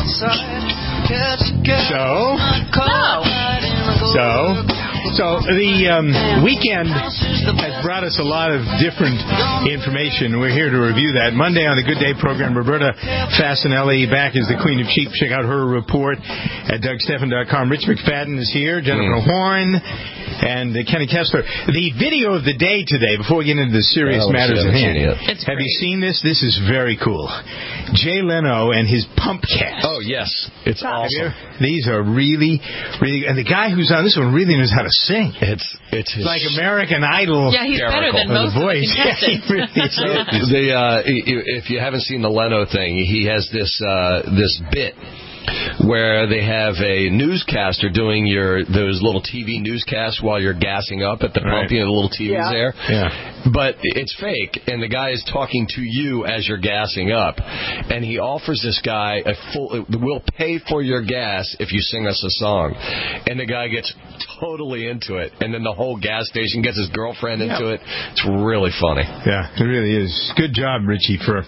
So the weekend has brought us a lot of different information. We're here to review that. Monday on the Good Day program, Roberta Fasanelli back as the Queen of Cheap. Check out her report at DougStephan.com. Rich McFadden is here, Jennifer Horn, and Kenny Kessler. The video of the day today, before we get into the serious matters at hand, have you seen this? This is very cool. Jay Leno and his pump cast. Oh, yes. It's awesome. These are really, really... And the guy who's on this one really knows how to sing. It's like American Idol. Yeah, he's better than most of the contestants. If you haven't seen the Leno thing, he has this bit where they have a newscaster doing those little TV newscasts while you're gassing up at the pump. You know, the little TVs there. Yeah. But it's fake, and the guy is talking to you as you're gassing up, and he offers this guy we'll pay for your gas if you sing us a song. And the guy gets totally into it, and then the whole gas station gets his girlfriend into it. It's really funny. Yeah, it really is. Good job, Richie, for...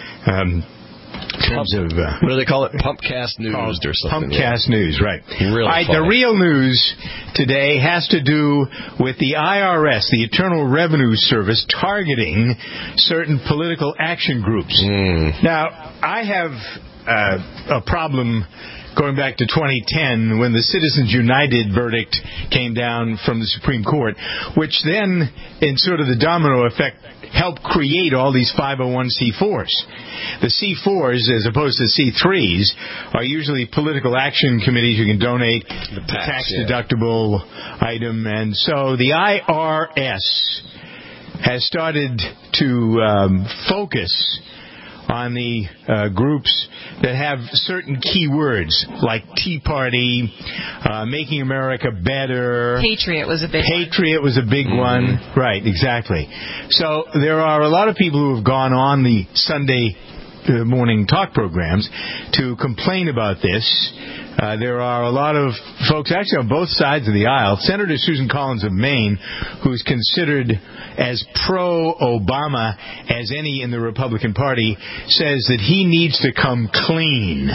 terms of what do they call it? Pumpcast News or something. Pumpcast News, right. Really All right, the real news today has to do with the IRS, the Internal Revenue Service, targeting certain political action groups. Now, I have a problem going back to 2010 when the Citizens United verdict came down from the Supreme Court, which then, in sort of the domino effect, helped create all these 501c4s. The C4s, as opposed to C3s, are usually political action committees. You can donate the tax-deductible item. And so the IRS has started to focus on the groups that have certain key words, like Tea Party, Making America Better. Patriot was a big one. Right, exactly. So there are a lot of people who have gone on the Sunday morning talk programs to complain about this. There are a lot of folks actually on both sides of the aisle. Senator Susan Collins of Maine, who's considered as pro-Obama as any in the Republican Party, says that he needs to come clean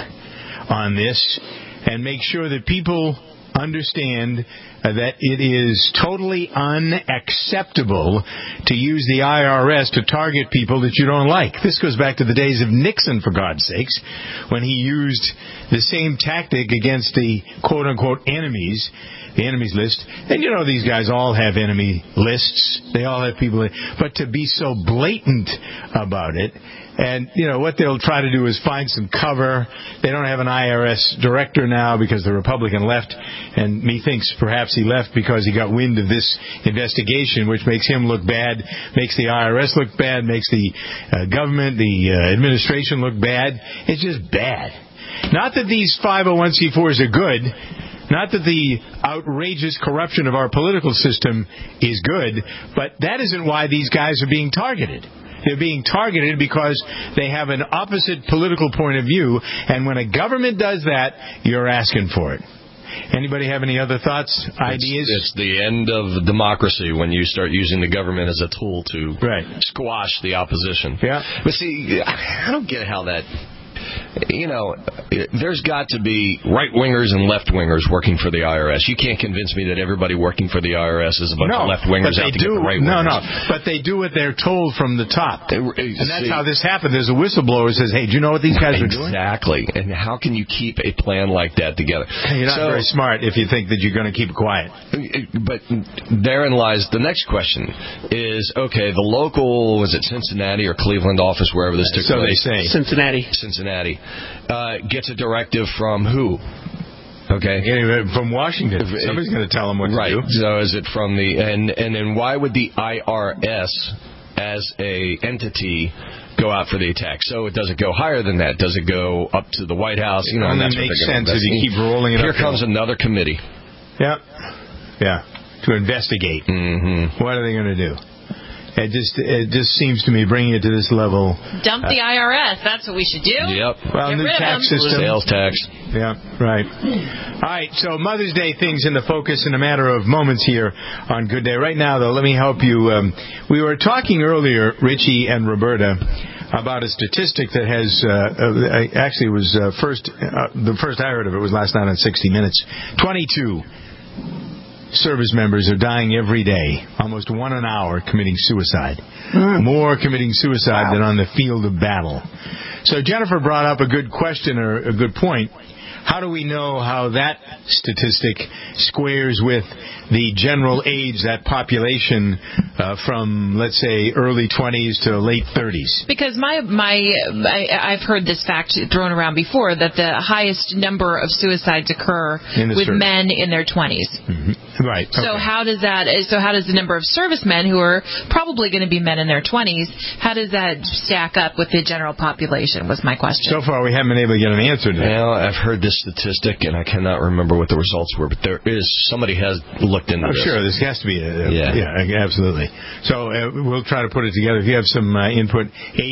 on this and make sure that people understand that it is totally unacceptable to use the IRS to target people that you don't like. This goes back to the days of Nixon, for God's sakes, when he used the same tactic against the quote-unquote enemies, the enemies list. And, you know, these guys all have enemy lists. They all have people. But to be so blatant about it, and, you know, what they'll try to do is find some cover. They don't have an IRS director now because the Republican left, and methinks perhaps he left because he got wind of this investigation, which makes him look bad, makes the IRS look bad, makes the government, the administration look bad. It's just bad. Not that these 501c4s are good. Not that the outrageous corruption of our political system is good, but that isn't why these guys are being targeted. They're being targeted because they have an opposite political point of view, and when a government does that, you're asking for it. Anybody have any other thoughts, ideas? It's the end of democracy when you start using the government as a tool to squash the opposition. Yeah. But see, I don't get how that... You know, there's got to be right-wingers and left-wingers working for the IRS. You can't convince me that everybody working for the IRS is a bunch of left-wingers out to get the right-wingers. No, but they do what they're told from the top. And that's how this happened. There's a whistleblower who says, hey, do you know what these guys are doing? Exactly. And how can you keep a plan like that together? You're not very smart if you think that you're going to keep it quiet. But therein lies the next question is, okay, the local, was it Cincinnati or Cleveland office, wherever this took place? So they say. Cincinnati. Gets a directive from who? Okay. From Washington. Somebody's going to tell them what to do. So is it from the... And then why would the IRS as a entity go out for the attack? So it doesn't go higher than that. Does it go up to the White House? You know, and that's makes sense if you keep rolling it Here comes another committee. Yeah. To investigate. Mm-hmm. What are they going to do? It just seems to me bringing it to this level. Dump the IRS. That's what we should do. Yep. Well, new tax system. Sales tax. Yeah, right. All right, so Mother's Day things in the focus in a matter of moments here on Good Day. Right now, though, let me help you. We were talking earlier, Richie and Roberta, about a statistic that has actually was the first I heard of it was last night on 60 Minutes. 22 service members are dying every day, almost one an hour, committing suicide. More committing suicide than on the field of battle. So Jennifer brought up a good question, or a good point. How do we know how that statistic squares with the general age, that population from, let's say, early 20s to late 30s? Because I've heard this fact thrown around before, that the highest number of suicides occur with men in their 20s. Mm-hmm. Right. So how does the number of servicemen, who are probably going to be men in their 20s, how does that stack up with the general population, was my question. So far, we haven't been able to get an answer to that. Well, I've heard this statistic, and I cannot remember what the results were, but somebody has looked into this. Sure, this has to be yeah, absolutely. So we'll try to put it together. If you have some input,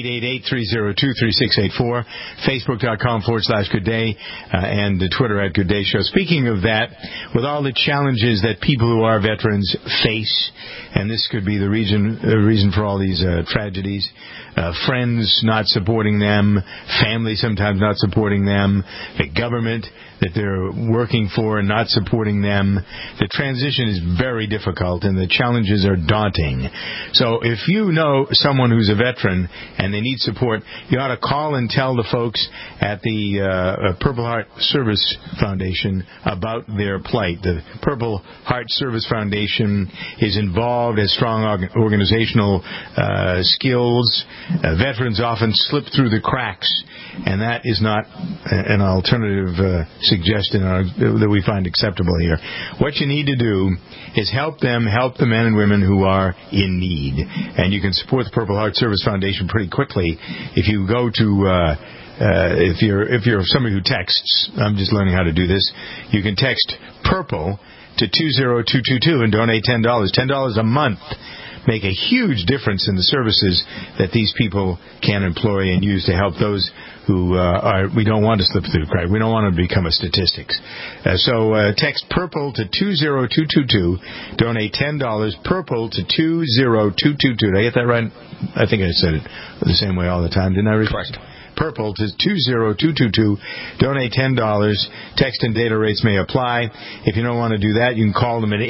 888-302-3684, Facebook.com/Good Day, and Twitter @Good Day Show. Speaking of that, with all the challenges that people who are veterans face, and this could be the reason for all these tragedies, friends not supporting them, family sometimes not supporting them, the government that they're working for and not supporting them. The transition is very difficult, and the challenges are daunting. So if you know someone who's a veteran and they need support, you ought to call and tell the folks at the Purple Heart Service Foundation about their plight. The Purple Heart Service Foundation is involved, has strong organizational skills. Veterans often slip through the cracks, and that is not an alternative suggestion that we find acceptable here. What you need to do is help the men and women who are in need. And you can support the Purple Heart Service Foundation pretty quickly if you go to if you're somebody who texts. I'm just learning how to do this. You can text PURPLE to 20222 and donate $10. $10 a month make a huge difference in the services that these people can employ and use to help those who we don't want to slip through the crack. We don't want to become a statistics. So text PURPLE to 20222, donate $10, PURPLE to 20222. Did I get that right? I think I said it the same way all the time, didn't I? Correct. PURPLE to 20222. Donate $10. Text and data rates may apply. If you don't want to do that, you can call them at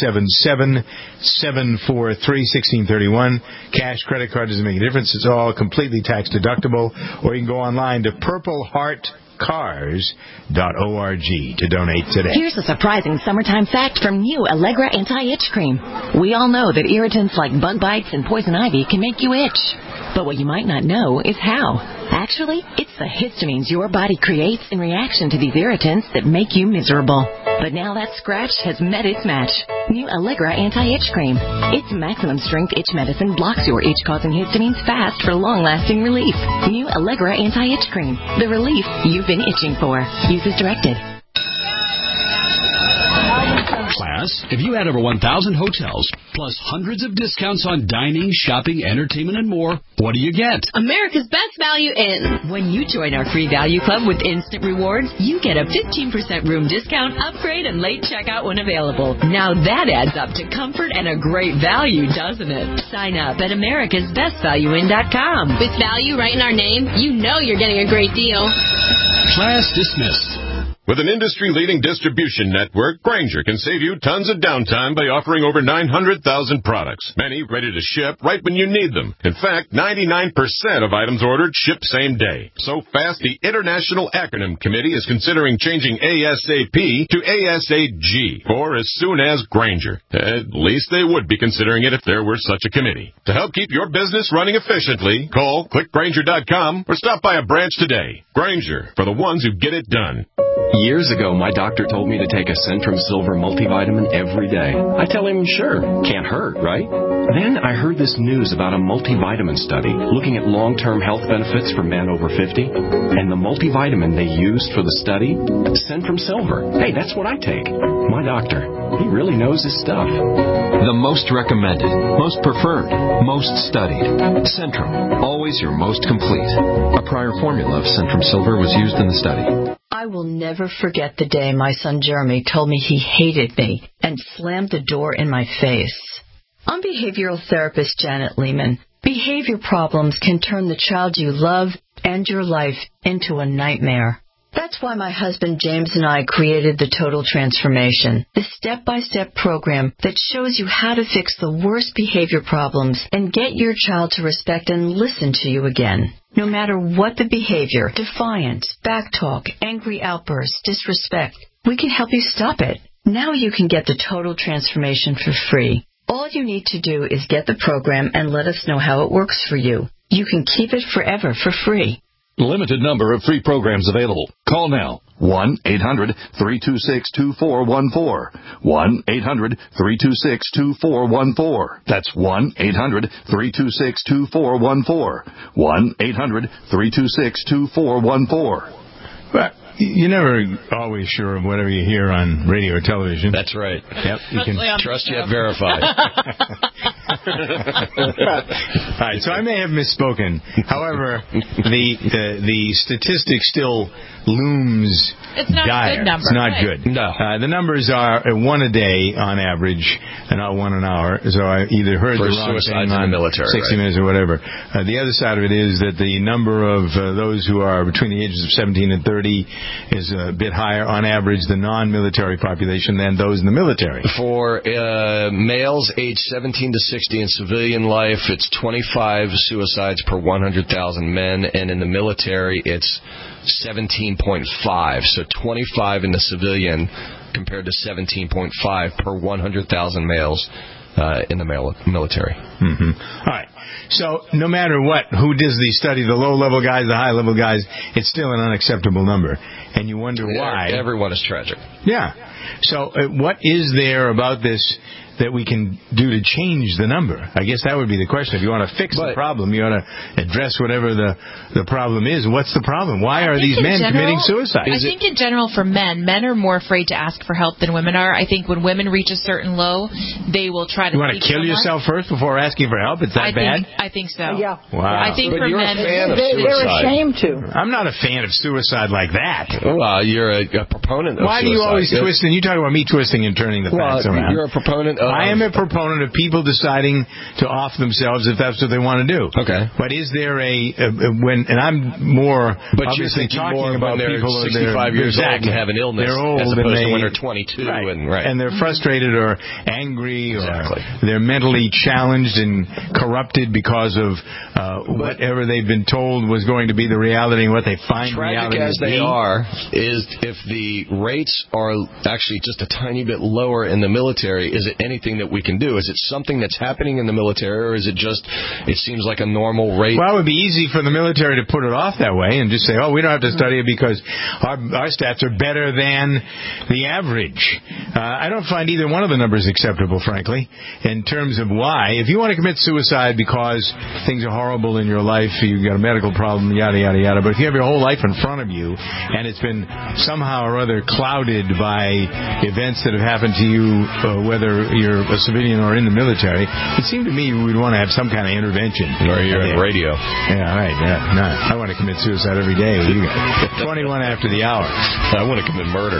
877-743-1631. Cash, credit card doesn't make a difference. It's all completely tax deductible. Or you can go online to purpleheartcars.org to donate today. Here's a surprising summertime fact from new Allegra Anti-Itch Cream. We all know that irritants like bug bites and poison ivy can make you itch. But what you might not know is how. Actually, it's the histamines your body creates in reaction to these irritants that make you miserable. But now that scratch has met its match. New Allegra Anti-Itch Cream. Its maximum strength itch medicine blocks your itch-causing histamines fast for long-lasting relief. New Allegra Anti-Itch Cream. The relief you've been itching for. Use as directed. Class, if you had over 1,000 hotels, plus hundreds of discounts on dining, shopping, entertainment, and more, what do you get? America's Best Value Inn. When you join our free value club with instant rewards, you get a 15% room discount, upgrade, and late checkout when available. Now that adds up to comfort and a great value, doesn't it? Sign up at americasbestvalueinn.com. With value right in our name, you know you're getting a great deal. Class dismissed. With an industry-leading distribution network, Grainger can save you tons of downtime by offering over 900,000 products, many ready to ship right when you need them. In fact, 99% of items ordered ship same day. So fast, the International Acronym Committee is considering changing ASAP to ASAG, or as soon as Grainger. At least they would be considering it if there were such a committee. To help keep your business running efficiently, call clickgrainger.com or stop by a branch today. Grainger, for the ones who get it done. Years ago, my doctor told me to take a Centrum Silver multivitamin every day. I tell him, sure, can't hurt, right? Then I heard this news about a multivitamin study looking at long-term health benefits for men over 50. And the multivitamin they used for the study, Centrum Silver. Hey, that's what I take. My doctor, he really knows his stuff. The most recommended, most preferred, most studied. Centrum, always your most complete. A prior formula of Centrum Silver was used in the study. I will never forget the day my son Jeremy told me he hated me and slammed the door in my face. I'm behavioral therapist Janet Lehman. Behavior problems can turn the child you love and your life into a nightmare. That's why my husband James and I created the Total Transformation, the step-by-step program that shows you how to fix the worst behavior problems and get your child to respect and listen to you again. No matter what the behavior, defiant, backtalk, angry outbursts, disrespect, we can help you stop it. Now you can get the Total Transformation for free. All you need to do is get the program and let us know how it works for you. You can keep it forever for free. Limited number of free programs available. Call now. 1-800-326-2414. 1-800-326-2414. That's 1-800-326-2414. 1-800-326-2414. But you're never always sure of whatever you hear on radio or television. That's right. Yep. You can trust yet verify. All right, so I may have misspoken. However, the statistic still looms It's not dire. a good number. It's not right. good. No. The numbers are one a day on average, and not one an hour. So I either heard For the wrong suicides thing in on the military, 60 right. Minutes or whatever. The other side of it is that the number of those who are between the ages of 17 and 30 is a bit higher on average the non-military population than those in the military. For males aged 17 to 60 in civilian life, it's 25 suicides per 100,000 men, and in the military, it's 17.5. So 25 in the civilian compared to 17.5 per 100,000 males in the military. Mm-hmm. All right. So no matter what, who does the study, the low-level guys, the high-level guys, it's still an unacceptable number. And you wonder why. Everyone is tragic. Yeah. So what is there about this that we can do to change the number? I guess that would be the question. If you want to fix the problem, you ought to address whatever the problem is. What's the problem? Why are these men committing suicide? I think in general for men are more afraid to ask for help than women are. I think when women reach a certain low, they will try to. You want to kill yourself first before asking for help? It's that bad? I think so. Yeah. Wow. I think But for you're men, a fan of They're suicide. ashamed to. I'm not a fan of suicide like that. Well, you're a proponent of Why do you always twist? And you talk about me twisting and turning the facts around. You're a proponent of... I am a proponent of people deciding to off themselves if that's what they want to do. Okay. But is there and I'm more But obviously you're talking more about when they're people 65 years old and have an illness, they're old as opposed and to when they're 22 and they're frustrated or angry or they're mentally challenged and corrupted because of whatever they've been told was going to be the reality and what they find reality as to they be. are, is if the rates are actually just a tiny bit lower in the military, is it anything that we can do? Is it something that's happening in the military, or is it just, it seems like a normal rate? Well, it would be easy for the military to put it off that way and just say, oh, we don't have to study it because our stats are better than the average. I don't find either one of the numbers acceptable, frankly, in terms of why. If you want to commit suicide because things are horrible in your life, you've got a medical problem, yada, yada, yada, but if you have your whole life in front of you and it's been somehow or other clouded by events that have happened to you, whether you're a civilian or in the military, it seemed to me we'd want to have some kind of intervention. Or you're in radio. Yeah, right. Yeah, no, I want to commit suicide every day with you guys. 21 after the hour. I want to commit murder.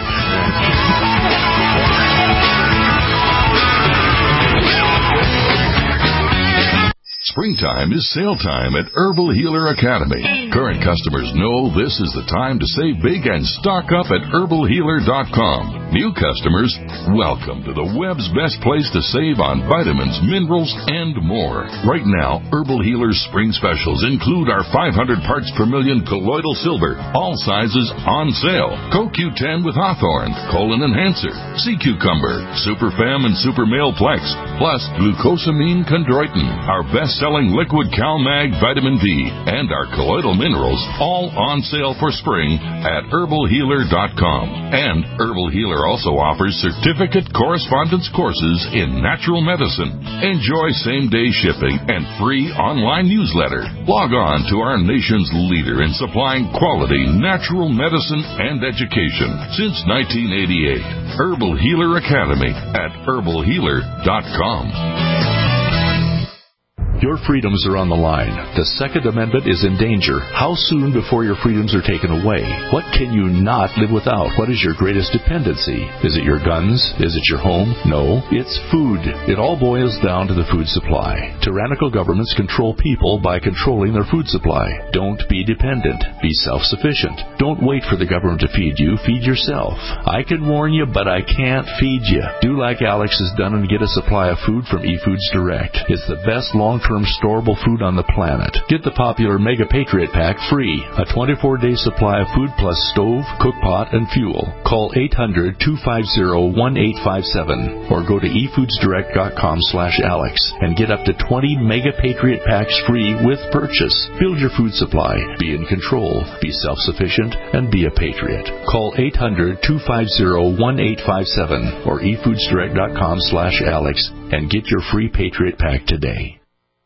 Springtime is sale time at Herbal Healer Academy. Current customers know this is the time to save big and stock up at herbalhealer.com. New customers, welcome to the web's best place to save on vitamins, minerals, and more. Right now, Herbal Healer's spring specials include our 500 parts per million colloidal silver, all sizes on sale. CoQ10 with Hawthorne, Colon Enhancer, Sea Cucumber, Super Fem and Super Male Plex, plus glucosamine chondroitin, our best-selling liquid CalMag vitamin D, and our colloidal minerals, all on sale for spring at herbalhealer.com. And Herbal Healer also offers certificate correspondence courses in natural medicine. Enjoy same-day shipping and free online newsletter. Log on to our nation's leader in supplying quality natural medicine and education since 1988. Herbal Healer Academy at herbalhealer.com. Your freedoms are on the line. The Second Amendment is in danger. How soon before your freedoms are taken away? What can you not live without? What is your greatest dependency? Is it your guns? Is it your home? No, it's food. It all boils down to the food supply. Tyrannical governments control people by controlling their food supply. Don't be dependent. Be self-sufficient. Don't wait for the government to feed you. Feed yourself. I can warn you, but I can't feed you. Do like Alex has done and get a supply of food from eFoods Direct. It's the best long-term storable food on the planet. Get the popular Mega Patriot Pack free. A 24-day supply of food plus stove, cookpot, and fuel. Call 800-250-1857 or go to efoodsdirect.com/Alex and get up to 20 Mega Patriot Packs free with purchase. Build your food supply. Be in control. Be self-sufficient and be a patriot. Call 800-250-1857 or efoodsdirect.com/Alex and get your free Patriot Pack today.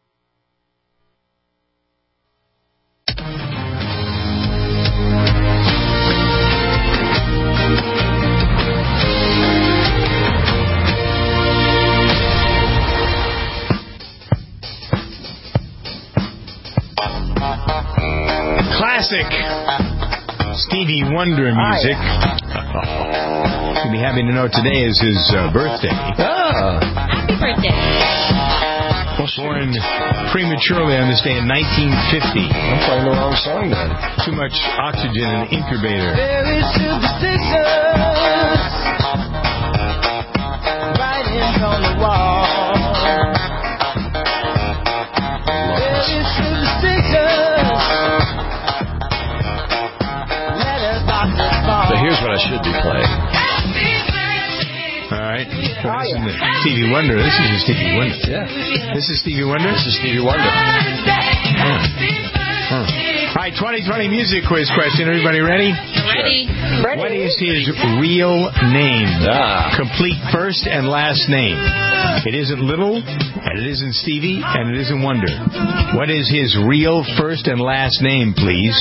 Classic Stevie Wonder music. You'll be happy to know today is his birthday. Happy birthday. Born prematurely on this day in 1950. I'm playing the wrong song then. Too much oxygen in the incubator. Very superstitious. Writings on the wall. Very superstitious. So here's what I should be playing. All right. Well, this isn't Stevie Wonder. This is Stevie Wonder. Yeah. This is Stevie Wonder? This is Stevie Wonder. All right, 2020 music quiz question. Everybody ready? Ready. What is his real name? Complete first and last name. It isn't Little, and it isn't Stevie, and it isn't Wonder. What is his real first and last name, please?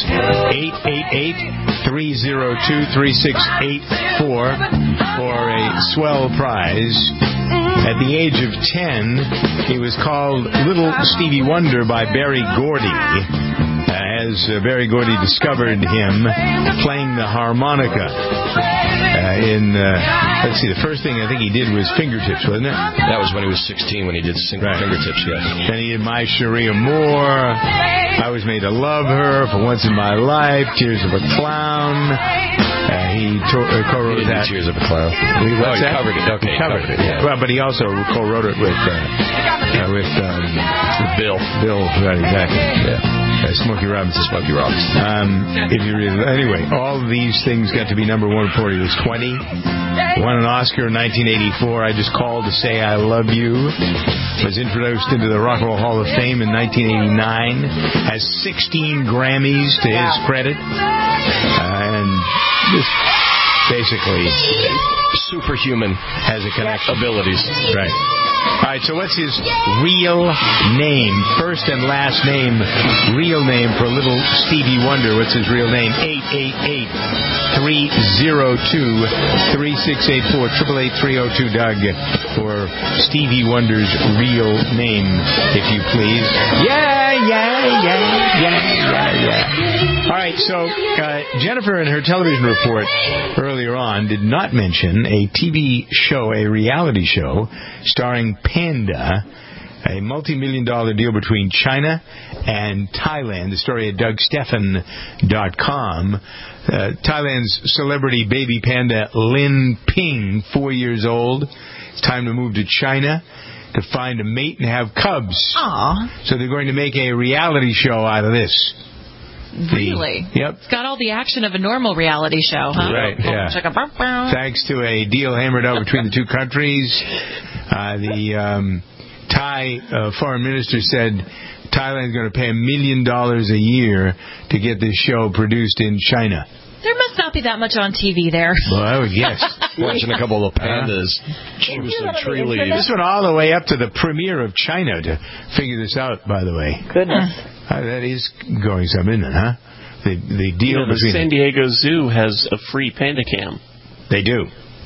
888-302-3684 for a swell prize. At the age of 10, he was called Little Stevie Wonder by Berry Gordy. As Berry Gordy discovered him playing the harmonica let's see, the first thing I think he did was Fingertips, wasn't it? That was when he was 16 when he did Fingertips, yes. Then he did My Sharia Moore, I Was Made to Love Her, For Once in My Life, Tears of a Clown. He co-wrote that. Tears of a Clown. What's that? Covered it. Okay, he covered it. Yeah. Well, but he also co-wrote it with Bill. Bill, right, exactly. Yeah. Smokey Robinson. Anyway, all of these things got to be number one before he was 20. Won an Oscar in 1984. I Just Called to Say I Love You. Was introduced into the Rock and Roll Hall of Fame in 1989. Has 16 Grammys to his credit. And just basically superhuman has a connection. Abilities. Right. All right, so what's his real name? First and last name, real name for little Stevie Wonder. What's his real name? 888-302-3684. 888-302-DOUG for Stevie Wonder's real name, if you please. Yeah. All right, so Jennifer in her television report earlier on did not mention a TV show, a reality show, starring Panda, a multi-million-dollar deal between China and Thailand. The story at DougStephan.com. Thailand's celebrity baby panda Lin Ping, 4 years old. It's time to move to China to find a mate and have cubs. Aww. So they're going to make a reality show out of this. Really? Yep. It's got all the action of a normal reality show, huh? Right, yeah. Thanks to a deal hammered out between the two countries. The Thai foreign minister said Thailand's going to pay $1 million a year to get this show produced in China. There must not be that much on TV there. Well, I would guess. Watching a couple of pandas choose some tree leaves. This went all the way up to the premier of China to figure this out, by the way. Goodness. That is going some, isn't it, huh? The deal the between... San Diego Zoo has a free panda cam. They do.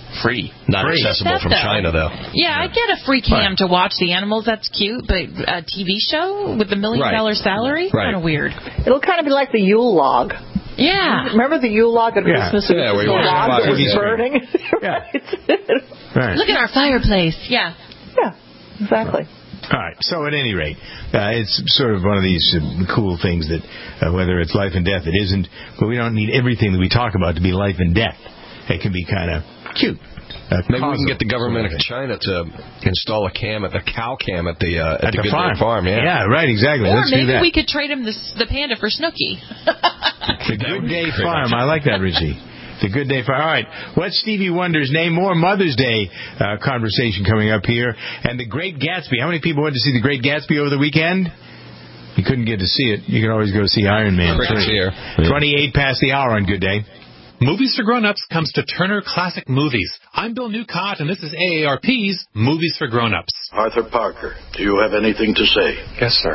Free. Not accessible from China, though. Yeah, I get a free cam to watch the animals. That's cute. But a TV show with the $1 million salary? Kind of weird. It'll kind of be like the Yule log. Yeah. Remember the Yule log at Christmas? Yeah, where you the log that was burning? Right. Look at our fireplace. Yeah. Yeah, exactly. All right. So at any rate, it's sort of one of these cool things that whether it's life and death, it isn't. But we don't need everything that we talk about to be life and death. It can be kind of cute. Maybe we can get the government of China to install a cow cam at the Good Day Farm. Yeah, right, exactly. Or Let's do maybe that. we could trade him the panda for Snooki. The Good Day Farm. I like that, Richie. The Good Day Farm. All right. What's Stevie Wonder's name? More Mother's Day conversation coming up here. And The Great Gatsby. How many people went to see The Great Gatsby over the weekend? You couldn't get to see it. You can always go see Iron Man 3. 28 past the hour on Good Day. Movies for Grown-Ups comes to Turner Classic Movies. I'm Bill Newcott, and this is AARP's Movies for Grown-Ups. Arthur Parker, do you have anything to say? Yes, sir.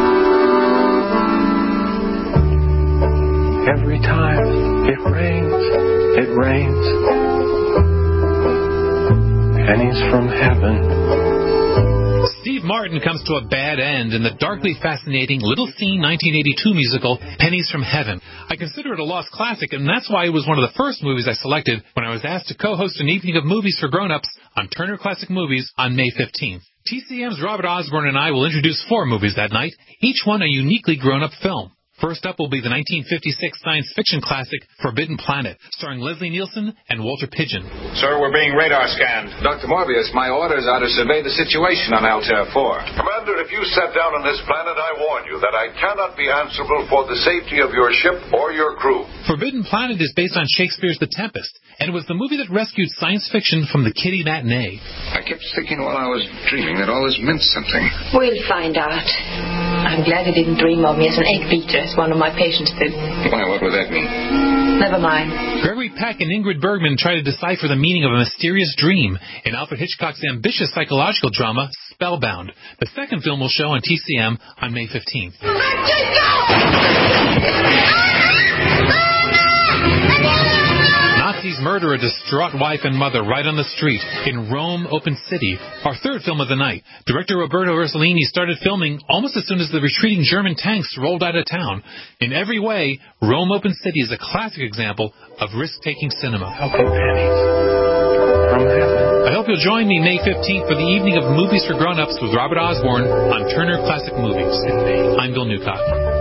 Every time it rains. Pennies from heaven. Steve Martin comes to a bad end in the darkly fascinating Little Scene 1982 musical Pennies from Heaven. I consider it a lost classic, and that's why it was one of the first movies I selected when I was asked to co-host an evening of Movies for Grown-Ups on Turner Classic Movies on May 15th. TCM's Robert Osborne and I will introduce 4 movies that night, each one a uniquely grown-up film. First up will be the 1956 science fiction classic Forbidden Planet, starring Leslie Nielsen and Walter Pidgeon. Sir, we're being radar scanned. Dr. Morbius, my orders are to survey the situation on Altair 4. Commander, if you set down on this planet, I warn you that I cannot be answerable for the safety of your ship or your crew. Forbidden Planet is based on Shakespeare's The Tempest, and it was the movie that rescued science fiction from the kiddie matinee. I kept thinking while I was dreaming that all this meant something. We'll find out. I'm glad you didn't dream of me as an egg beater, as one of my patients did. Why, what would that mean? Never mind. Gregory Peck and Ingrid Bergman try to decipher the meaning of a mysterious dream in Alfred Hitchcock's ambitious psychological drama, Spellbound. The second film will show on TCM on May 15th. Nazis murder a distraught wife and mother right on the street in Rome, Open City, our third film of the night. Director Roberto Rossellini started filming almost as soon as the retreating German tanks rolled out of town. In every way, Rome, Open City is a classic example of risk-taking cinema. I hope you'll join me May 15th for the evening of Movies for Grown-Ups with Robert Osborne on Turner Classic Movies. I'm Bill Newcott.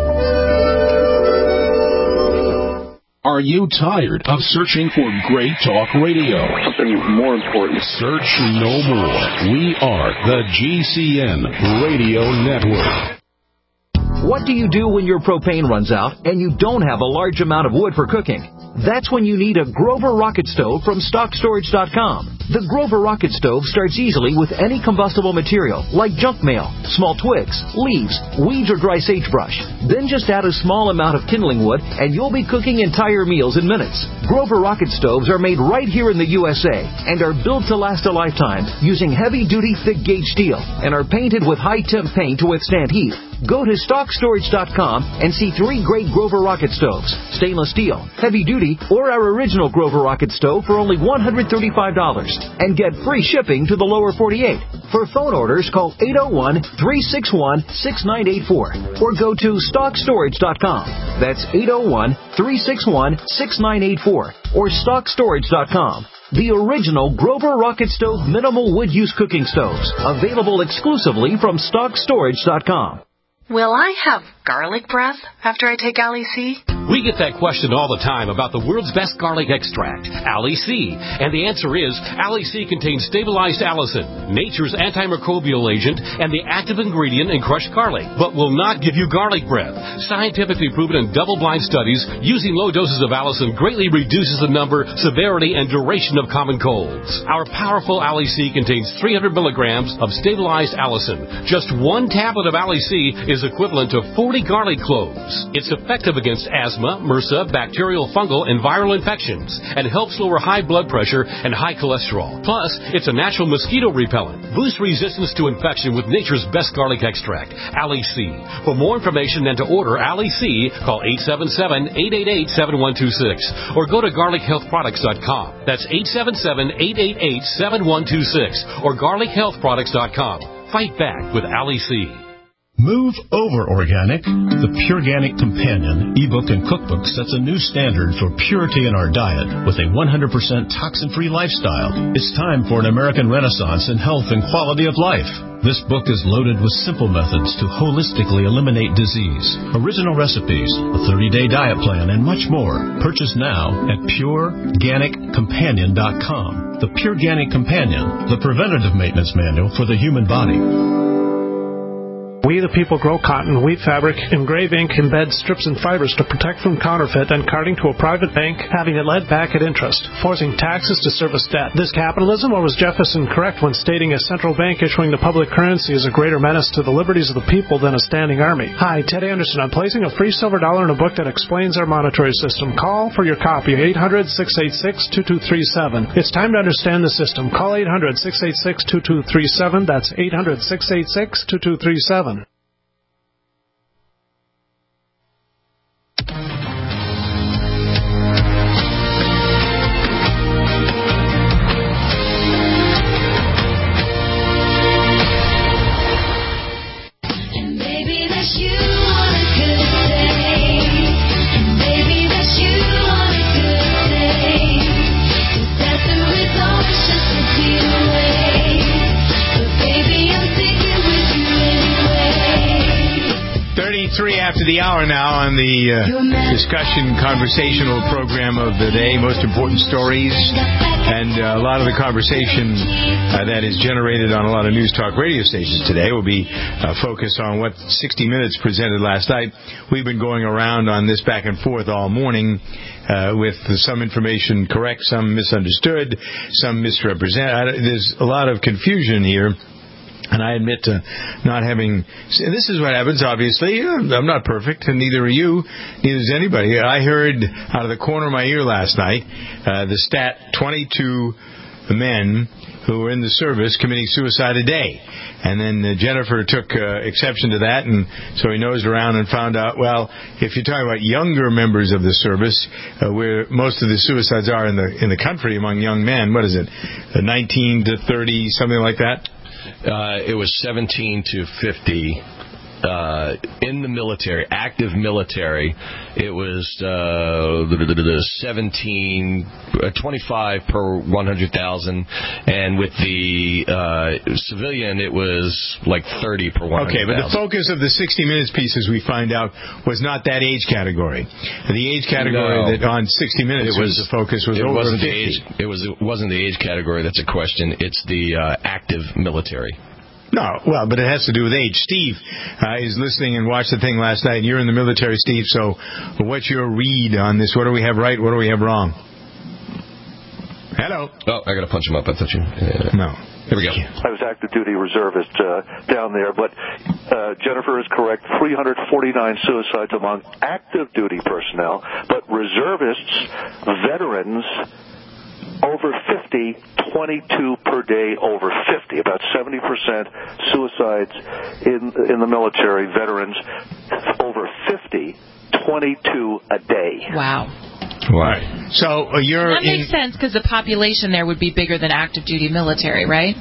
Are you tired of searching for great talk radio? Something more important. Search no more. We are the GCN Radio Network. What do you do when your propane runs out and you don't have a large amount of wood for cooking? That's when you need a Grover Rocket Stove from StockStorage.com. The Grover Rocket Stove starts easily with any combustible material, like junk mail, small twigs, leaves, weeds, or dry sagebrush. Then just add a small amount of kindling wood, and you'll be cooking entire meals in minutes. Grover Rocket Stoves are made right here in the USA and are built to last a lifetime using heavy-duty, thick-gauge steel and are painted with high-temp paint to withstand heat. Go to StockStorage.com and see 3 great Grover Rocket Stoves, stainless steel, heavy-duty, or our original Grover Rocket Stove for only $135 and get free shipping to the lower 48. For phone orders, call 801-361-6984 or go to StockStorage.com. That's 801-361-6984 or StockStorage.com. The original Grover Rocket Stove minimal wood use cooking stoves, available exclusively from StockStorage.com. Will I have garlic breath after I take Ali C? We get that question all the time about the world's best garlic extract, Ali C. And the answer is, Ali C contains stabilized allicin, nature's antimicrobial agent, and the active ingredient in crushed garlic, but will not give you garlic breath. Scientifically proven in double-blind studies, using low doses of allicin greatly reduces the number, severity, and duration of common colds. Our powerful Ali C contains 300 milligrams of stabilized allicin. Just 1 tablet of Ali C is equivalent to 40 garlic cloves. It's effective against asthma, MRSA, bacterial, fungal, and viral infections, and helps lower high blood pressure and high cholesterol. Plus, it's a natural mosquito repellent. Boost resistance to infection with nature's best garlic extract, Ali C. For more information and to order order Ali C, call 877-888-7126 or go to garlichealthproducts.com. That's 877-888-7126 or garlichealthproducts.com. Fight back with Ali C. Move over organic. The Pureganic Companion ebook and cookbook sets a new standard for purity in our diet with a 100% toxin-free lifestyle. It's time for an American renaissance in health and quality of life. This book is loaded with simple methods to holistically eliminate disease, original recipes, a 30-day diet plan, and much more. Purchase now at PureGanicCompanion.com. The Pureganic Companion, the preventative maintenance manual for the human body. We the people grow cotton, weave fabric, engrave ink, embed strips and fibers to protect from counterfeit and carting to a private bank, having it led back at interest, forcing taxes to service debt. This capitalism, or was Jefferson correct when stating a central bank issuing the public currency is a greater menace to the liberties of the people than a standing army? Hi, Ted Anderson. I'm placing a free silver dollar in a book that explains our monetary system. Call for your copy, 800-686-2237. It's time to understand the system. Call 800-686-2237. That's 800-686-2237. After the hour now on the discussion conversational program of the day, most important stories, and a lot of the conversation that is generated on a lot of news talk radio stations today will be focused on what 60 Minutes presented last night. We've been going around on this back and forth all morning with some information correct, some misunderstood, some misrepresented. There's a lot of confusion here. And I admit to not having... This is what happens, obviously. I'm not perfect, and neither are you. Neither is anybody. I heard out of the corner of my ear last night the stat 22 men who were in the service committing suicide a day. And then Jennifer took exception to that, and so he nosed around and found out, well, if you're talking about younger members of the service, where most of the suicides are in the country among young men, what is it, 19 to 30, something like that? It was 17 to 50 in the military, active military. It was 25 per 100,000, and with the civilian, it was like 30 per 100,000. Okay, but the focus of the 60 Minutes pieces we find out was not that age category. The age category that on 60 Minutes was the focus was over 50. It wasn't the age category that's a question. It's the active military. No, well, but it has to do with age. Steve is listening and watched the thing last night. You're in the military, Steve, so what's your read on this? What do we have right? What do we have wrong? Hello. Oh, I got to punch him up. I thought you... No. Here we go. I was active duty reservist down there, but Jennifer is correct. 349 suicides among active duty personnel, but reservists, veterans, over 50, 22 per day over 50. About 70% suicides in the military, veterans, over 50, 22 a day. Wow. Right. So that makes sense because the population there would be bigger than active duty military, right?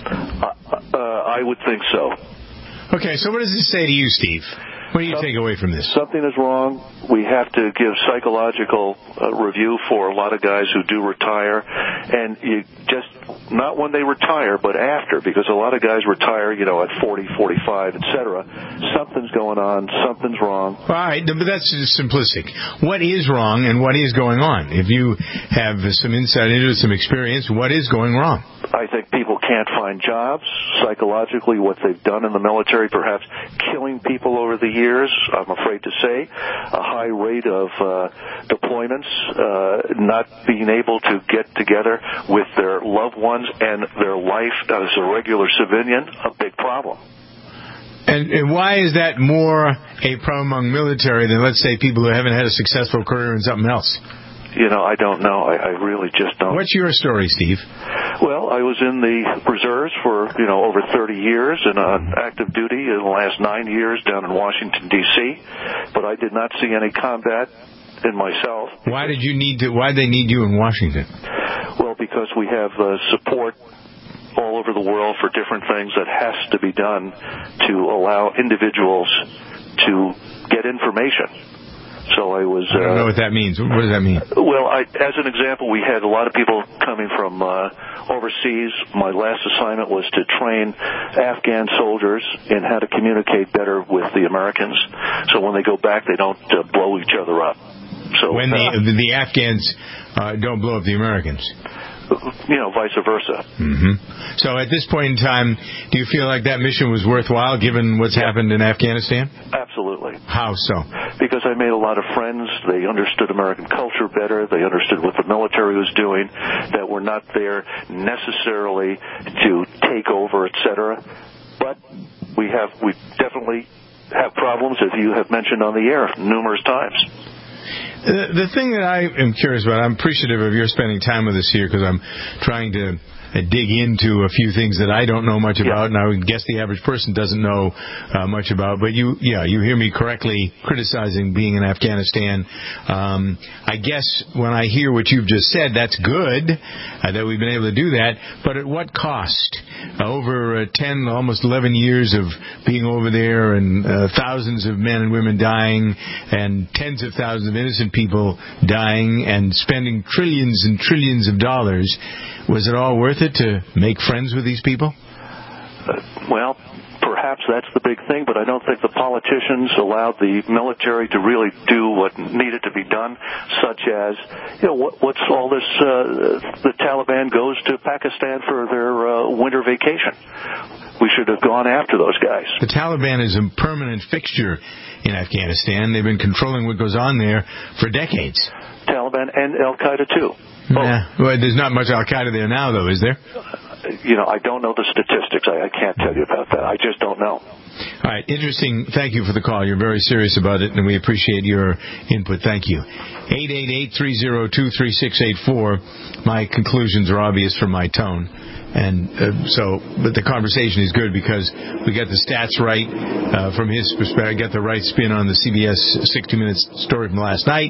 I would think so. Okay, so what does this say to you, Steve? What do you take away from this? Something is wrong. We have to give psychological review for a lot of guys who do retire, and you just not when they retire, but after, because a lot of guys retire, at 40, 45, etc. Something's going on. Something's wrong. All right, but that's just simplistic. What is wrong and what is going on? If you have some insight into it, some experience, what is going wrong? I think people can't find jobs. Psychologically, what they've done in the military, perhaps killing people over the years, I'm afraid to say, a high rate of deployments, not being able to get together with their loved ones and their life as a regular civilian, a big problem. And why is that more a problem among military than, let's say, people who haven't had a successful career in something else? I don't know. I really just don't. What's your story, Steve? Well, I was in the reserves for, over 30 years and on active duty in the last 9 years down in Washington, D.C., but I did not see any combat in myself. Why did they need you in Washington? Well, because we have support all over the world for different things that has to be done to allow individuals to get information. So I was... I don't know what that means. What does that mean? Well, as an example, we had a lot of people coming from overseas. My last assignment was to train Afghan soldiers in how to communicate better with the Americans. So when they go back, they don't blow each other up. So when the Afghans don't blow up the Americans. Vice versa. Mm-hmm. So at this point in time, do you feel like that mission was worthwhile given what's happened in Afghanistan? Absolutely. How so? Because I made a lot of friends. They understood American culture better. They understood what the military was doing, that we're not there necessarily to take over, etc. But we definitely have problems, as you have mentioned on the air numerous times. The thing that I am curious about, I'm appreciative of your spending time with us here because I'm trying to dig into a few things that I don't know much about, and I would guess the average person doesn't know much about. But you hear me correctly criticizing being in Afghanistan. I guess when I hear what you've just said, that's good that we've been able to do that. But at what cost? Over 10, almost 11 years of being over there, and thousands of men and women dying, and tens of thousands of innocent people dying, and spending trillions and trillions of dollars. Was it all worth it to make friends with these people? Well, perhaps that's the big thing, but I don't think the politicians allowed the military to really do what needed to be done, such as, what's all this, the Taliban goes to Pakistan for their winter vacation. We should have gone after those guys. The Taliban is a permanent fixture in Afghanistan. They've been controlling what goes on there for decades. Taliban and Al-Qaeda, too. Well, there's not much Al-Qaeda there now, though, is there? I don't know the statistics. I can't tell you about that. I just don't know. All right. Interesting. Thank you for the call. You're very serious about it, and we appreciate your input. Thank you. 888-302-3684. My conclusions are obvious from my tone. And but the conversation is good because we got the stats right from his perspective. I got the right spin on the CBS 60 Minutes story from last night.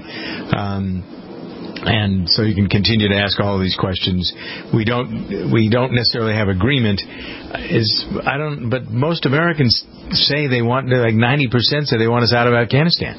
And so you can continue to ask all of these questions. We don't necessarily have agreement. But most Americans say they want, like 90% say they want us out of Afghanistan.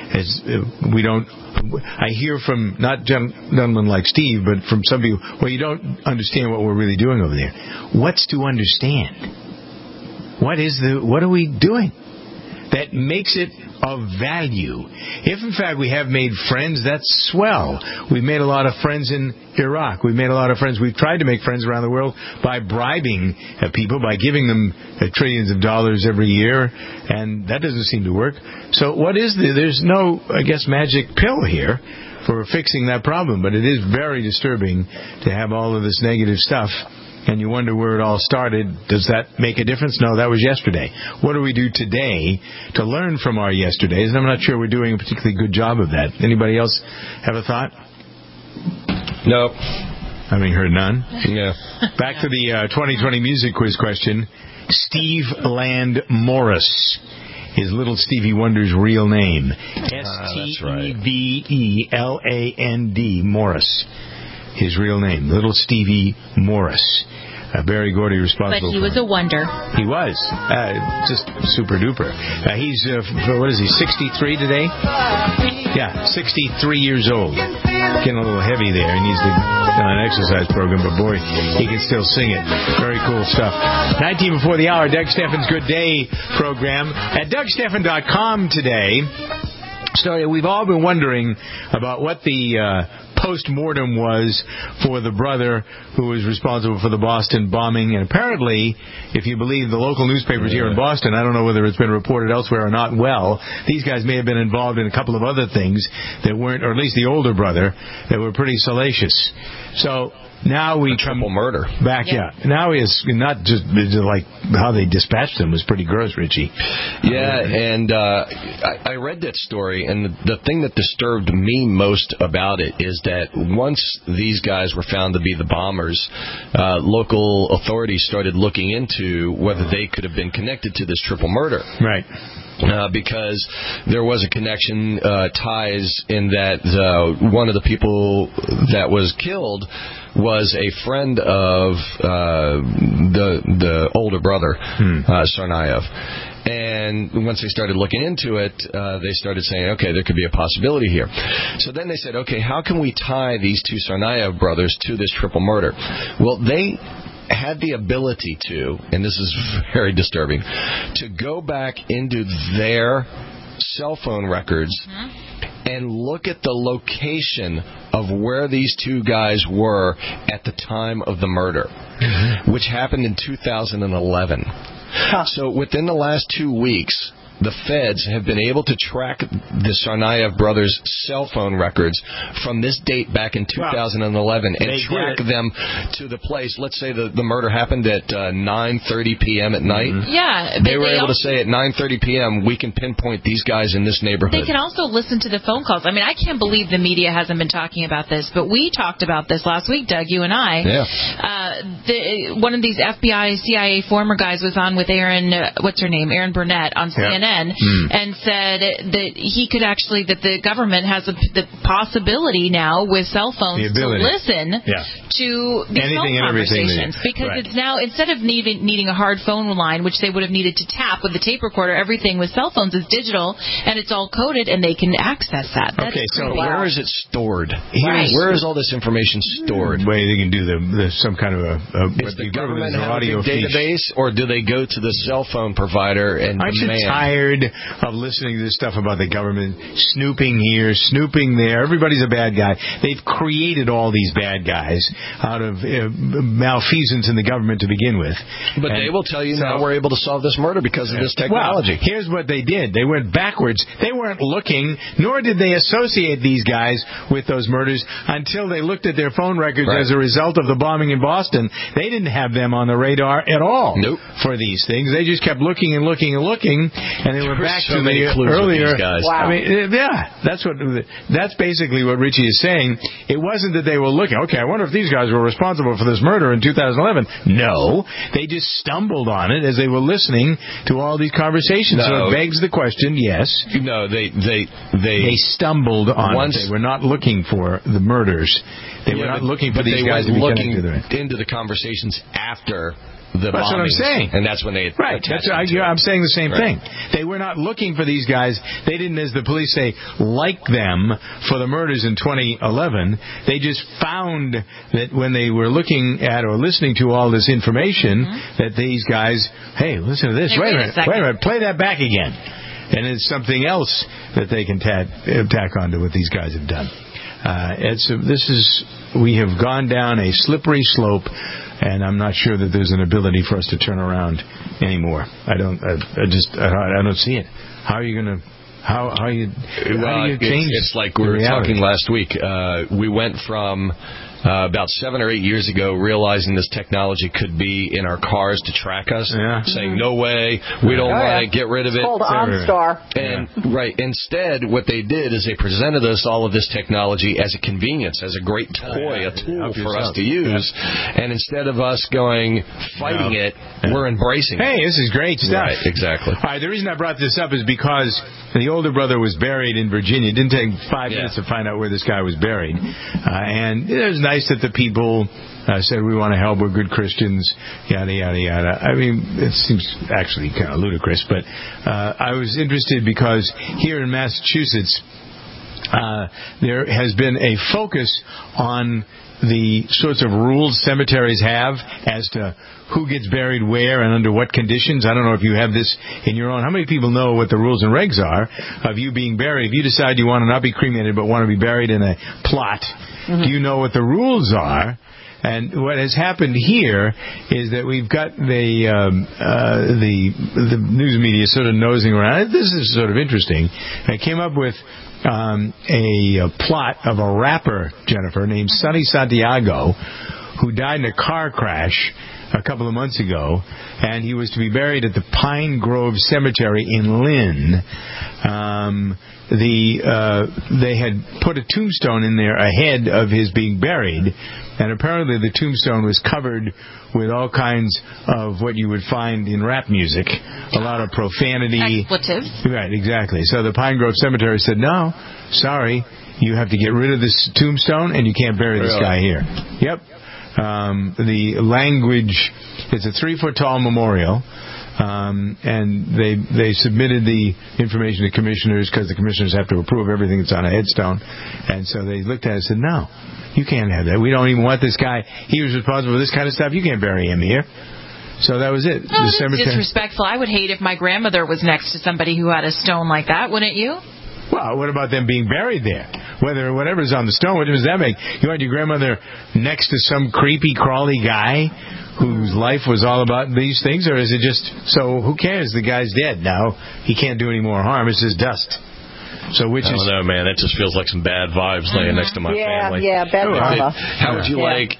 I hear from not gentlemen like Steve, but from some people, well, you don't understand what we're really doing over there. What's to understand? What are we doing that makes it of value? If in fact we have made friends, that's swell. We've made a lot of friends in Iraq. We've made a lot of friends. We've tried to make friends around the world by bribing people, by giving them trillions of dollars every year, and that doesn't seem to work. So there's no, I guess, magic pill here for fixing that problem, but it is very disturbing to have all of this negative stuff. And you wonder where it all started. Does that make a difference? No, that was yesterday. What do we do today to learn from our yesterdays? And I'm not sure we're doing a particularly good job of that. Anybody else have a thought? Nope. Having heard none? Yeah. Back to the 2020 music quiz question. Steve Land Morris. His Little Stevie Wonder's real name. Steveland Morris. His real name, Little Stevie Morris. Barry Gordy responsible. But he was a wonder. He was. Just super duper. He's, what is he, 63 today? Yeah, 63 years old. Getting a little heavy there. He needs to on an exercise program, but boy, he can still sing it. Very cool stuff. 19 before the hour, Doug Steffen's Good Day program. At DougSteffen.com today, we've all been wondering about what the post-mortem was for the brother who was responsible for the Boston bombing. And apparently, if you believe the local newspapers here in Boston, I don't know whether it's been reported elsewhere or not, these guys may have been involved in a couple of other things that weren't, or at least the older brother, that were pretty salacious. So now we come murder back. Yeah. Now is not just like how they dispatched him was pretty gross, Richie. Yeah, and I read that story, and the thing that disturbed me most about it is that that once these guys were found to be the bombers, local authorities started looking into whether they could have been connected to this triple murder. Right. Because there was a connection, ties in that one of the people that was killed was a friend of the older brother, Tsarnaev. And once they started looking into it, they started saying, okay, there could be a possibility here. So then they said, okay, how can we tie these two Tsarnaev brothers to this triple murder? Well, they had the ability to, and this is very disturbing, to go back into their cell phone records and look at the location of where these two guys were at the time of the murder, which happened in 2011. So within the last 2 weeks, the feds have been able to track the Tsarnaev brothers' cell phone records from this date back in 2011 and track them to the place. Let's say the murder happened at 9:30 p.m. at night. Yeah. They were able to say at 9:30 p.m., we can pinpoint these guys in this neighborhood. They can also listen to the phone calls. I mean, I can't believe the media hasn't been talking about this, but we talked about this last week, Doug, you and I. Yeah. One of these FBI, CIA former guys was on with Aaron Burnett on CNN. And said that he could actually, that the government has the possibility now with cell phones to listen to these phone conversations. Because it's now, instead of needing a hard phone line, which they would have needed to tap with the tape recorder, everything with cell phones is digital and it's all coded and they can access that. That's so where is it stored? Where is all this information stored? Way they can do some kind of Does the government have a big database, or do they go to the cell phone provider and demand? Tired of listening to this stuff about the government snooping here, snooping there. Everybody's a bad guy. They've created all these bad guys out of malfeasance in the government to begin with. But they will tell you now we're able to solve this murder because of this technology. Well, here's what they did. They went backwards. They weren't looking, nor did they associate these guys with those murders until they looked at their phone records as a result of the bombing in Boston. They didn't have them on the radar at all for these things. They just kept looking and looking and looking. And they went back to the earlier. Guys. Wow. I mean, that's basically what Richie is saying. It wasn't that they were looking. Okay, I wonder if these guys were responsible for this murder in 2011. No, they just stumbled on it as they were listening to all these conversations. So it begs the question. Yes. No, they stumbled on it. They were not looking for the murders. They were not looking for these guys to be connected to it. Into the conversations after. That's what I'm saying. And that's when they I'm saying the same thing. They were not looking for these guys. They didn't, as the police say, like them for the murders in 2011. They just found that when they were looking at or listening to all this information, that these guys, hey, listen to this. Wait a minute, play that back again. And it's something else that they can tack onto what these guys have done. We have gone down a slippery slope. And I'm not sure that there's an ability for us to turn around anymore. I don't see it. How are you going to? How do you change? It's like we were talking last week. We went from about 7 or 8 years ago, realizing this technology could be in our cars to track us, saying, no way, we don't want to get rid of it. It's called OnStar. Instead, what they did is they presented us all of this technology as a convenience, as a great toy, a tool for us to use. And instead of us fighting it, we're embracing it. Hey, this is great stuff. Right, exactly. All right, the reason I brought this up is because the older brother was buried in Virginia. It didn't take 5 minutes to find out where this guy was buried. And it was nice that the people said, we want to help, we're good Christians, yada, yada, yada. I mean, it seems actually kind of ludicrous, but I was interested because here in Massachusetts, there has been a focus on the sorts of rules cemeteries have as to who gets buried where and under what conditions. I don't know if you have this in your own. How many people know what the rules and regs are of you being buried? If you decide you want to not be cremated but want to be buried in a plot, do you know what the rules are? And what has happened here is that we've got the news media sort of nosing around. This is sort of interesting. I came up with a plot of a rapper, Jennifer, named Sonny Santiago, who died in a car crash a couple of months ago, and he was to be buried at the Pine Grove Cemetery in Lynn. They had put a tombstone in there ahead of his being buried, and apparently the tombstone was covered with all kinds of what you would find in rap music, a lot of profanity. Expletives. Right, exactly. So the Pine Grove Cemetery said, no, sorry, you have to get rid of this tombstone, and you can't bury this guy here. Yep. The language, it's a 3-foot-tall memorial. And they submitted the information to commissioners because the commissioners have to approve everything that's on a headstone. And so they looked at it and said, no, you can't have that. We don't even want this guy. He was responsible for this kind of stuff. You can't bury him here. So that was it. Oh, that's disrespectful. I would hate if my grandmother was next to somebody who had a stone like that, wouldn't you? Well, what about them being buried there? Whatever's on the stone, what does that make? You want your grandmother next to some creepy, crawly guy whose life was all about these things? Or is it just, so who cares? The guy's dead now. He can't do any more harm. It's just dust. So I don't know, man. It just feels like some bad vibes laying next to my family. Yeah, bad karma. How would you like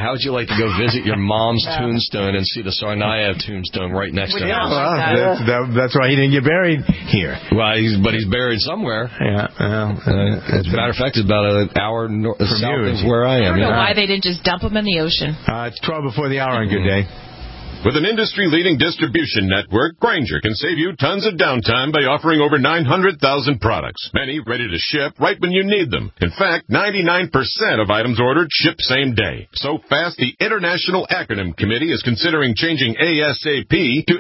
to go visit your mom's tombstone and see the Tsarnaev tombstone right next to her? Well, that's why he didn't get buried here. Well, he's buried somewhere. Yeah. Well, as a matter of fact, it's about an hour south of where I am. I don't know why they didn't just dump them in the ocean. It's 12 before the hour on Good Day. With an industry-leading distribution network, Grainger can save you tons of downtime by offering over 900,000 products, many ready to ship right when you need them. In fact, 99% of items ordered ship same day. So fast, the International Acronym Committee is considering changing ASAP to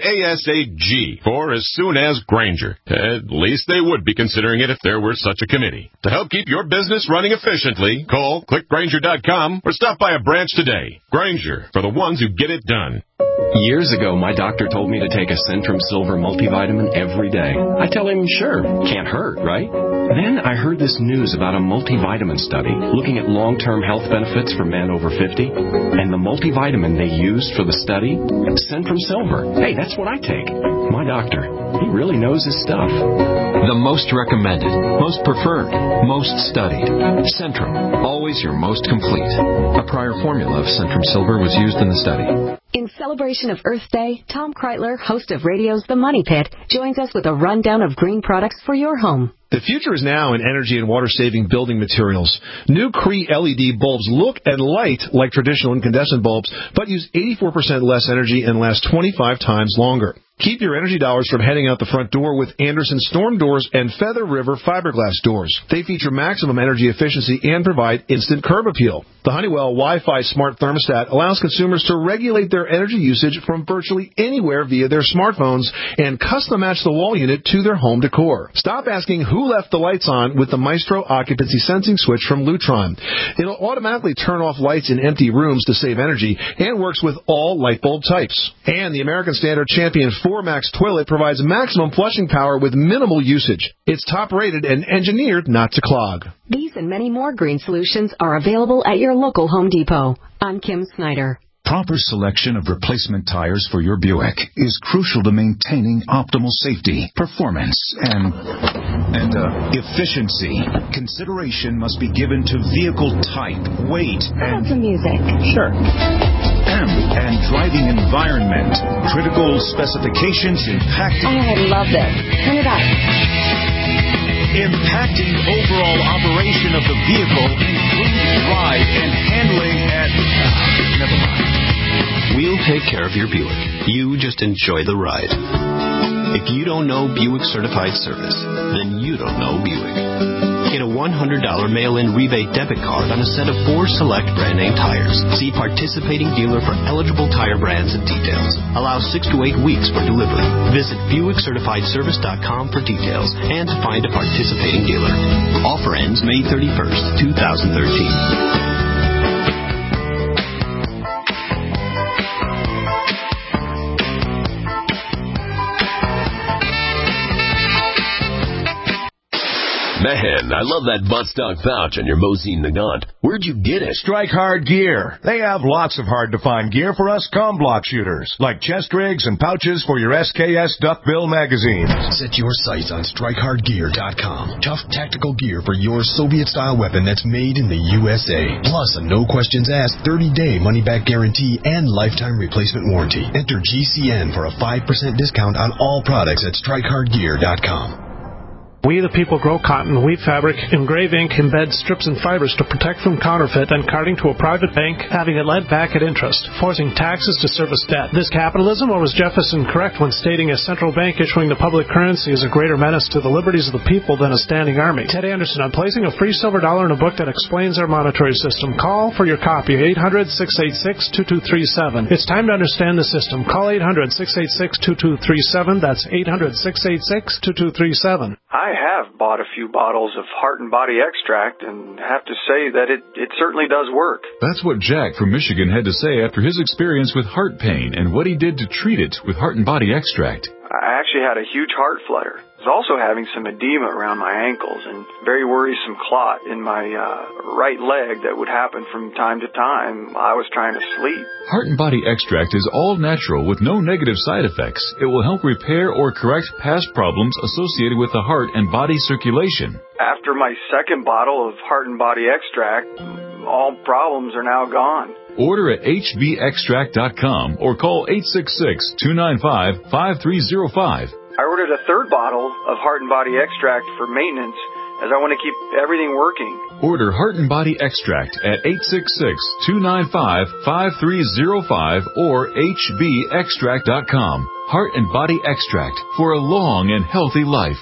ASAG for as soon as Grainger. At least they would be considering it if there were such a committee. To help keep your business running efficiently, call clickgrainger.com or stop by a branch today. Grainger, for the ones who get it done. Years ago, my doctor told me to take a Centrum Silver multivitamin every day. I tell him, sure, can't hurt, right? Then I heard this news about a multivitamin study looking at long-term health benefits for men over 50. And the multivitamin they used for the study? Centrum Silver. Hey, that's what I take. My doctor, he really knows his stuff. The most recommended, most preferred, most studied. Centrum, always your most complete. A prior formula of Centrum Silver was used in the study. In celebration of Earth Day, Tom Kreitler, host of radio's The Money Pit, joins us with a rundown of green products for your home. The future is now in energy and water-saving building materials. New Cree LED bulbs look and light like traditional incandescent bulbs, but use 84% less energy and last 25 times longer. Keep your energy dollars from heading out the front door with Anderson Storm Doors and Feather River fiberglass doors. They feature maximum energy efficiency and provide instant curb appeal. The Honeywell Wi-Fi smart thermostat allows consumers to regulate their energy usage from virtually anywhere via their smartphones and custom match the wall unit to their home decor. Stop asking who left the lights on with the Maestro occupancy sensing switch from Lutron. It'll automatically turn off lights in empty rooms to save energy and works with all light bulb types. And the American Standard Champion 4Max toilet provides maximum flushing power with minimal usage. It's top-rated and engineered not to clog. These and many more green solutions are available at your local Home Depot. I'm Kim Snyder. Proper selection of replacement tires for your Buick is crucial to maintaining optimal safety, performance, and efficiency. Consideration must be given to vehicle type, weight, and some music. Sure. And driving environment. Critical specifications impacting. Oh, I love this. Turn it up. Impacting overall operation of the vehicle include ride and handling at... never mind. We'll take care of your Buick. You just enjoy the ride. If you don't know Buick Certified Service, then you don't know Buick. Get a $100 mail-in rebate debit card on a set of 4 select brand-name tires. See participating dealer for eligible tire brands and details. Allow 6 to 8 weeks for delivery. Visit BuickCertifiedService.com for details and to find a participating dealer. Offer ends May 31st, 2013. Man, I love that buttstock pouch on your Mosin Nagant. Where'd you get it? Strike Hard Gear. They have lots of hard-to-find gear for us comm block shooters, like chest rigs and pouches for your SKS duckbill magazines. Set your sights on StrikeHardGear.com. Tough tactical gear for your Soviet-style weapon that's made in the USA. Plus a no-questions-asked 30-day money-back guarantee and lifetime replacement warranty. Enter GCN for a 5% discount on all products at StrikeHardGear.com. We the people grow cotton, weave fabric, engrave ink, embed strips and fibers to protect from counterfeit and carting to a private bank, having it led back at interest, forcing taxes to service debt. This capitalism, or was Jefferson correct when stating a central bank issuing the public currency is a greater menace to the liberties of the people than a standing army? Ted Anderson, I'm placing a free silver dollar in a book that explains our monetary system. Call for your copy, 800-686-2237. It's time to understand the system. Call 800-686-2237. That's 800-686-2237. I have bought a few bottles of Heart and Body Extract and have to say that it certainly does work. That's what Jack from Michigan had to say after his experience with heart pain and what he did to treat it with Heart and Body Extract. I actually had a huge heart flutter. I was also having some edema around my ankles and very worrisome clot in my right leg that would happen from time to time. I was trying to sleep. Heart and Body Extract is all natural with no negative side effects. It will help repair or correct past problems associated with the heart and body circulation. After my second bottle of Heart and Body Extract, all problems are now gone. Order at hbextract.com or call 866-295-5305. I ordered a third bottle of Heart and Body Extract for maintenance as I want to keep everything working. Order Heart and Body Extract at 866-295-5305 or hbextract.com. Heart and Body Extract for a long and healthy life.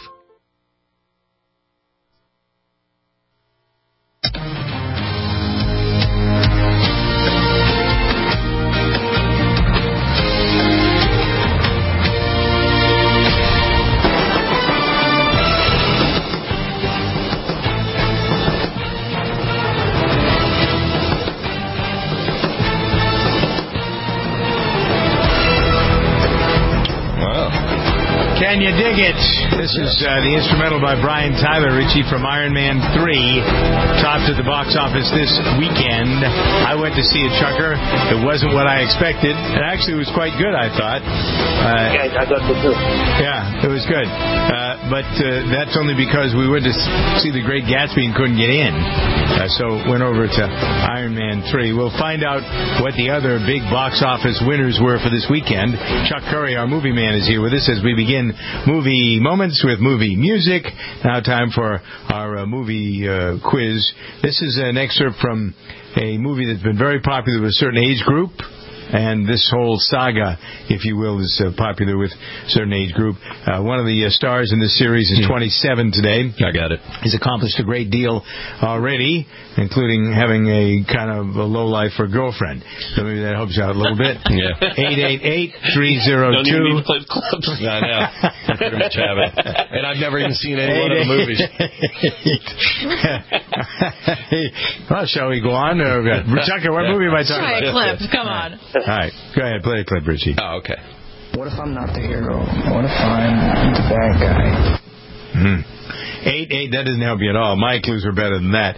Can you dig it? This is the instrumental by Brian Tyler Ritchie from Iron Man 3. Topped at the box office this weekend. I went to see it, Chucker. It wasn't what I expected. It actually was quite good, I thought. Yeah, I thought so too. Yeah, it was good. But that's only because we went to see The Great Gatsby and couldn't get in. So went over to Iron Man 3. We'll find out what the other big box office winners were for this weekend. Chuck Curry, our movie man, is here with us as we begin Movie Moments with movie music. Now time for our movie quiz. This is an excerpt from a movie that's been very popular with a certain age group. And this whole saga, if you will, is popular with a certain age group. One of the stars in this series is 27 today. I got it. He's accomplished a great deal already, including having a kind of a low life for a girlfriend. So maybe that helps you out a little bit. Yeah. 888-302. Don't even need to play the clips. I know. I pretty much have it. And I've never even seen any one of the movies. Well, shall we go on? Chucker, what movie am I talking about? Try a clip. Come on. All right, go ahead, play a clip, Richie. Oh, okay. What if I'm not the hero? What if I'm the bad guy? 88, that doesn't help you at all. My clues are better than that.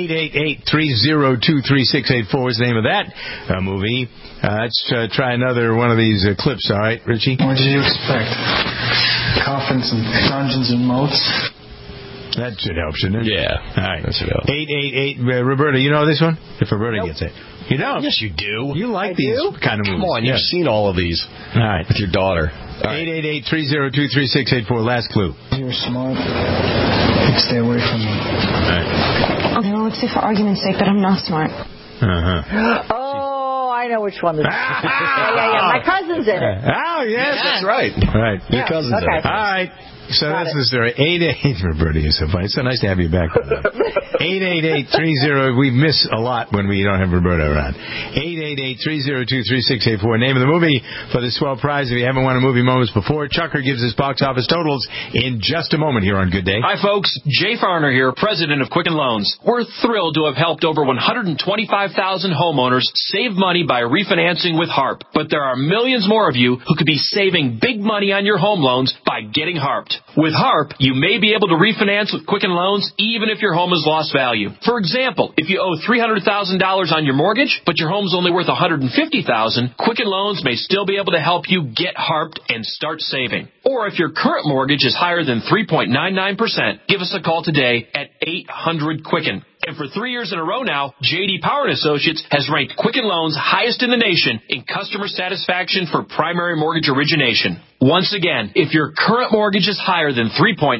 888-302-3684 is the name of that movie. Let's try another one of these clips, all right, Richie? What did you expect? Coffins and dungeons and moats? That should help, shouldn't it? Yeah. All right. That should help. 888, Roberta, you know this one? If Roberta gets it. You don't? Yes, you do. You like these kind of movies. Come on, you've seen all of these. All right. With your daughter. 888-302-3684, last clue. You're smart. Stay away from me. All right. Okay, well, let's say for argument's sake that I'm not smart. Uh-huh. Oh, I know which one this is. Yeah. My cousin's in it. Oh, yes. That's right. All right. Your cousin's in it. All right. So that's the story. 88. Roberta, you're so funny. It's so nice to have you back. 888-30. We miss a lot when we don't have Roberta around. 888-302-3684. Name of the movie for the swell prize if you haven't won a movie moments before. Chucker gives us box office totals in just a moment here on Good Day. Hi, folks. Jay Farner here, president of Quicken Loans. We're thrilled to have helped over 125,000 homeowners save money by refinancing with HARP. But there are millions more of you who could be saving big money on your home loans by getting HARPed. With HARP, you may be able to refinance with Quicken Loans even if your home has lost value. For example, if you owe $300,000 on your mortgage, but your home's only worth $150,000, Quicken Loans may still be able to help you get HARPed and start saving. Or if your current mortgage is higher than 3.99%, give us a call today at 800-QUICKEN. And for 3 years in a row now, J.D. Power & Associates has ranked Quicken Loans highest in the nation in customer satisfaction for primary mortgage origination. Once again, if your current mortgage is higher than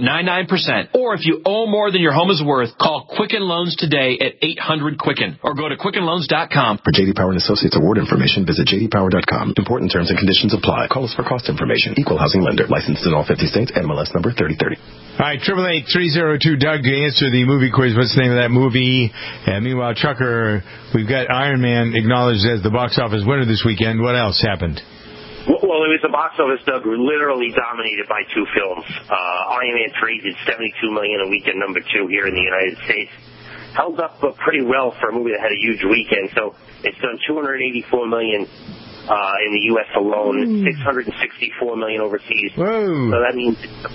3.99%, or if you owe more than your home is worth, call Quicken Loans today at 800-QUICKEN or go to QuickenLoans.com. For J.D. Power & Associates award information, visit jdpower.com. Important terms and conditions apply. Call us for cost information. Equal housing lender. Licensed in all 50 states. NMLS number 3030. All right, 888-302-DOUG to answer the movie quiz. What's the name of that movie? And meanwhile, Chucker, we've got Iron Man acknowledged as the box office winner this weekend. What else happened? Well, it was the box office, Doug, literally dominated by two films. Iron Man 3 did $72 million in weekend number 2 here in the United States. Held up pretty well for a movie that had a huge weekend. So it's done $284 million in the U.S. alone, $664 million overseas. Whoa. So that means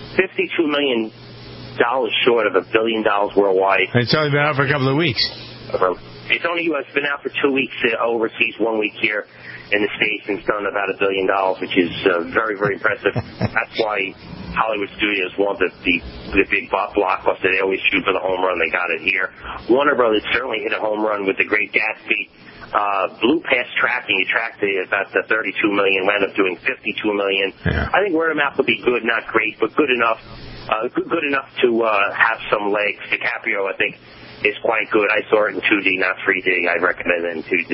$52 million short of $1 billion worldwide. It's only been out for a couple of weeks. It's been out for 2 weeks overseas, 1 week here in the States, and it's done about $1 billion, which is very, very impressive. That's why Hollywood studios want the big blockbuster. They always shoot for the home run. They got it here. Warner Brothers certainly hit a home run with The Great Gatsby. Blue Pass Tracking, you tracked about the $32 million, wound up doing $52 million. Yeah. I think word of mouth will be good, not great, but good enough. Good enough to have some legs. DiCaprio, I think, is quite good. I saw it in 2D, not 3D. I recommend it in 2D.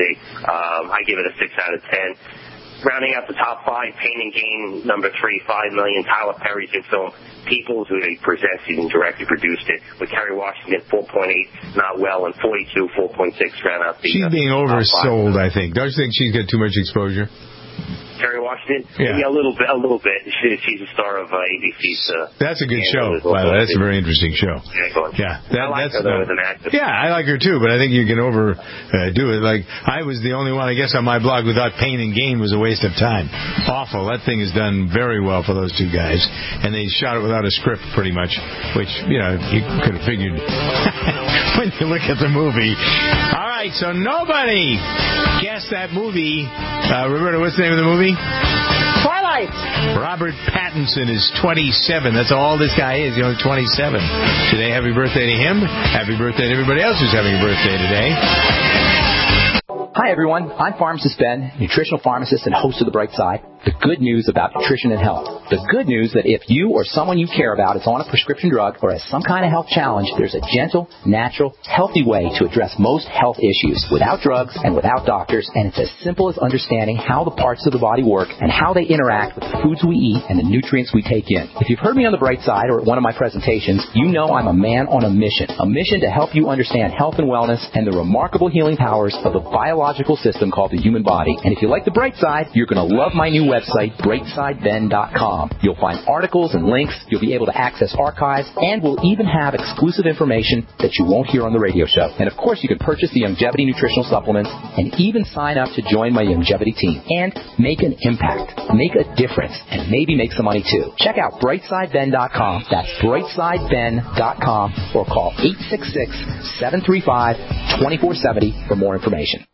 I give it a 6 out of 10. Rounding out the top 5, Pain and Gain, number 3, $5 million. Tyler Perry's new film, Peoples, who he presents and directed, produced it, with Kerry Washington, 4.8, not well, and 42, 4.6, round out the... She's being oversold, I think. Don't you think she's got too much exposure? Kerry Washington? Yeah, a little bit. She's a star of ABC's. That's a good show. Wow, that's a very interesting show. Yeah, I like her though as an actor. Yeah, I like her too, but I think you can overdo it. Like I was the only one, I guess, on my blog who thought Pain and Gain was a waste of time. Awful. That thing is done very well for those two guys, and they shot it without a script, pretty much, which you could have figured when you look at the movie. All right, so nobody guessed that movie. Roberta, what's the name of the movie? Twilight. Robert Pattinson is 27. That's all this guy is. He's only 27. Today, happy birthday to him. Happy birthday to everybody else who's having a birthday today. Hi, everyone. I'm Pharmacist Ben, nutritional pharmacist and host of The Bright Side. The good news about nutrition and health. The good news that if you or someone you care about is on a prescription drug or has some kind of health challenge, there's a gentle, natural, healthy way to address most health issues without drugs and without doctors, and it's as simple as understanding how the parts of the body work and how they interact with the foods we eat and the nutrients we take in. If you've heard me on The Bright Side or at one of my presentations, you know I'm a man on a mission to help you understand health and wellness and the remarkable healing powers of the biological system called the human body. And if you like The Bright Side, you're going to love my new website, brightsideben.com. You'll find articles and links, you'll be able to access archives, and we'll even have exclusive information that you won't hear on the radio show. And of course, you can purchase the Youngevity nutritional supplements and even sign up to join my Youngevity team and make an impact, make a difference, and maybe make some money too. Check out brightsideben.com. That's brightsideben.com or call 866-735-2470 for more information.